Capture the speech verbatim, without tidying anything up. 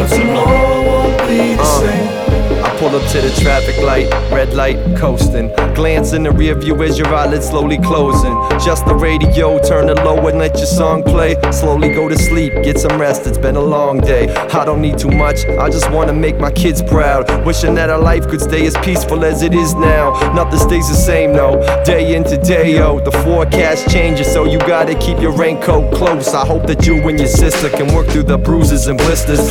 tomorrow won't be the uh. same. I pull up to the traffic light, red light, coasting. Glance in the rear view as your eyelids slowly closing. Just the radio, turn it low and let your song play. Slowly go to sleep, get some rest, it's been a long day. I don't need too much, I just wanna make my kids proud. Wishing that our life could stay as peaceful as it is now. Nothing stays the same, no, day into day, oh. The forecast changes, so you gotta keep your raincoat close. I hope that you and your sister can work through the bruises and blisters.